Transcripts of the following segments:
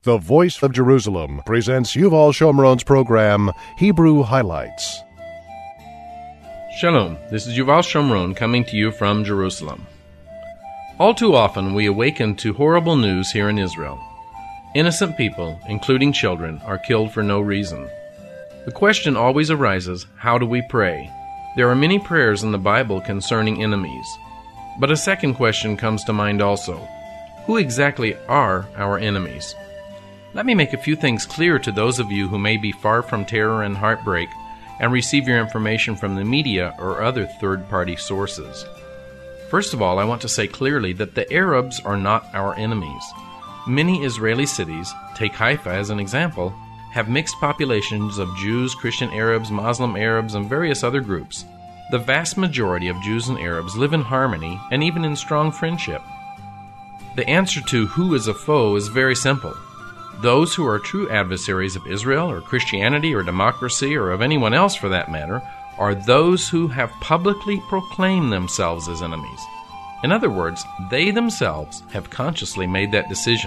The Voice of Jerusalem presents Yuval Shomron's program, Hebrew Highlights. Shalom, this is Yuval Shomron coming to you from Jerusalem. All too often we awaken to horrible news here in Israel. Innocent people, including children, are killed for no reason. The question always arises, how do we pray? There are many prayers in the Bible concerning enemies. But a second question comes to mind also. Who exactly are our enemies? Let me make a few things clear to those of you who may be far from terror and heartbreak and receive your information from the media or other third-party sources. First of all, I want to say clearly that the Arabs are not our enemies. Many Israeli cities, take Haifa as an example, have mixed populations of Jews, Christian Arabs, Muslim Arabs, and various other groups. The vast majority of Jews and Arabs live in harmony and even in strong friendship. The answer to who is a foe is very simple. Those who are true adversaries of Israel or Christianity or democracy or of anyone else for that matter are those who have publicly proclaimed themselves as enemies. In other words, they themselves have consciously made that decision.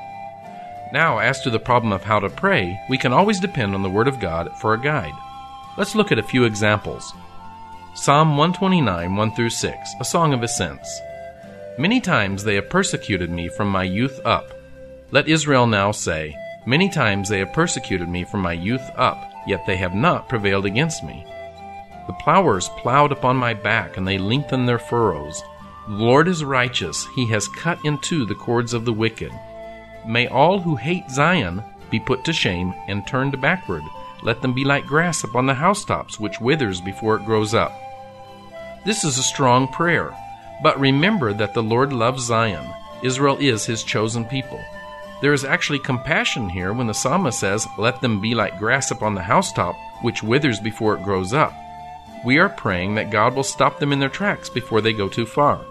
Now, as to the problem of how to pray, we can always depend on the Word of God for a guide. Let's look at a few examples. Psalm 129, 1-6, a song of ascents. Many times they have persecuted me from my youth up. Let Israel now say, many times they have persecuted me from my youth up, yet they have not prevailed against me. The plowers plowed upon my back, and they lengthened their furrows. The Lord is righteous, he has cut in two the cords of the wicked. May all who hate Zion be put to shame and turned backward. Let them be like grass upon the housetops, which withers before it grows up. This is a strong prayer, but remember that the Lord loves Zion. Israel is his chosen people. There is actually compassion here when the psalmist says, let them be like grass upon the housetop, which withers before it grows up. We are praying that God will stop them in their tracks before they go too far.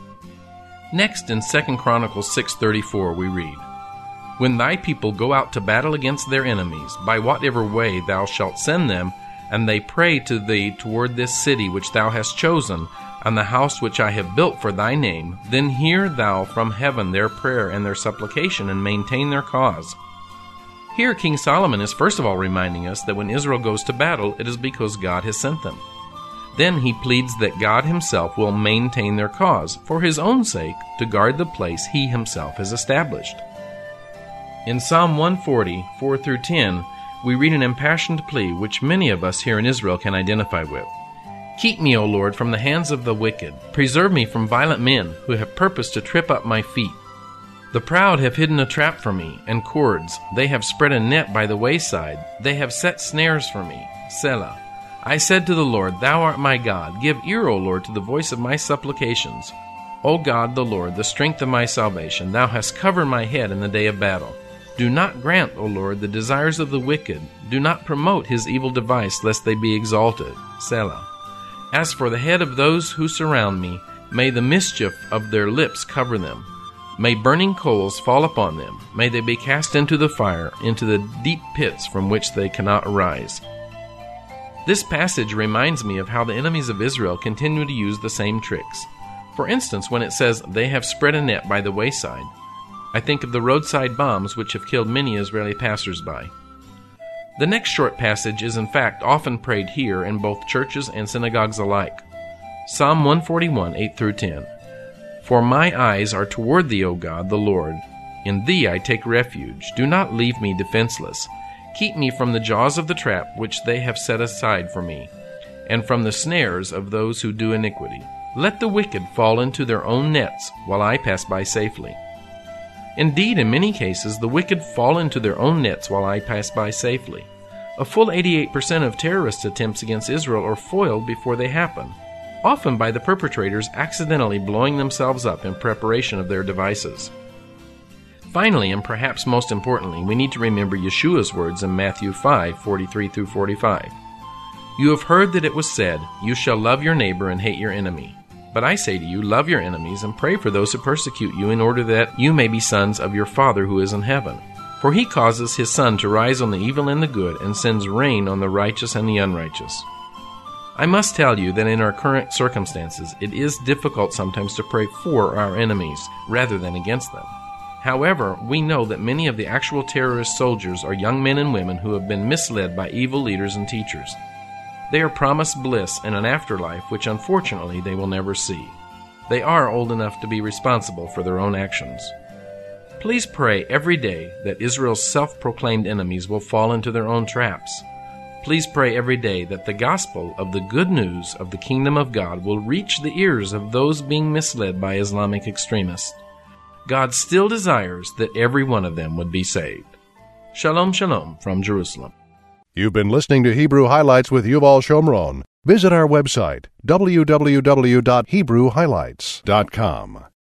Next, in 2 Chronicles 6:34, we read, when thy people go out to battle against their enemies, by whatever way thou shalt send them, and they pray to thee toward this city which thou hast chosen, and the house which I have built for thy name, then hear thou from heaven their prayer and their supplication, and maintain their cause. Here King Solomon is first of all reminding us that when Israel goes to battle, it is because God has sent them. Then he pleads that God himself will maintain their cause, for his own sake, to guard the place he himself has established. In Psalm 140, 4-10, we read an impassioned plea which many of us here in Israel can identify with. Keep me, O Lord, from the hands of the wicked. Preserve me from violent men who have purposed to trip up my feet. The proud have hidden a trap for me, and cords. They have spread a net by the wayside. They have set snares for me. Selah. I said to the Lord, thou art my God. Give ear, O Lord, to the voice of my supplications. O God, the Lord, the strength of my salvation, thou hast covered my head in the day of battle. Do not grant, O Lord, the desires of the wicked. Do not promote his evil device, lest they be exalted. Selah. As for the head of those who surround me, may the mischief of their lips cover them. May burning coals fall upon them. May they be cast into the fire, into the deep pits from which they cannot arise. This passage reminds me of how the enemies of Israel continue to use the same tricks. For instance, when it says, they have spread a net by the wayside, I think of the roadside bombs which have killed many Israeli passers-by. The next short passage is in fact often prayed here in both churches and synagogues alike. Psalm 141, 8-10. For my eyes are toward thee, O God, the Lord. In thee I take refuge. Do not leave me defenseless. Keep me from the jaws of the trap which they have set aside for me, and from the snares of those who do iniquity. Let the wicked fall into their own nets, while I pass by safely. Indeed, in many cases, the wicked fall into their own nets while I pass by safely. A full 88% of terrorist attempts against Israel are foiled before they happen, often by the perpetrators accidentally blowing themselves up in preparation of their devices. Finally, and perhaps most importantly, we need to remember Yeshua's words in Matthew 5:43-45. You have heard that it was said, you shall love your neighbor and hate your enemy. But I say to you, love your enemies and pray for those who persecute you, in order that you may be sons of your Father who is in heaven. For he causes his sun to rise on the evil and the good, and sends rain on the righteous and the unrighteous. I must tell you that in our current circumstances, it is difficult sometimes to pray for our enemies rather than against them. However, we know that many of the actual terrorist soldiers are young men and women who have been misled by evil leaders and teachers. They are promised bliss and an afterlife which unfortunately they will never see. They are old enough to be responsible for their own actions. Please pray every day that Israel's self-proclaimed enemies will fall into their own traps. Please pray every day that the gospel of the good news of the kingdom of God will reach the ears of those being misled by Islamic extremists. God still desires that every one of them would be saved. Shalom, shalom from Jerusalem. You've been listening to Hebrew Highlights with Yuval Shomron. Visit our website, www.hebrewhighlights.com.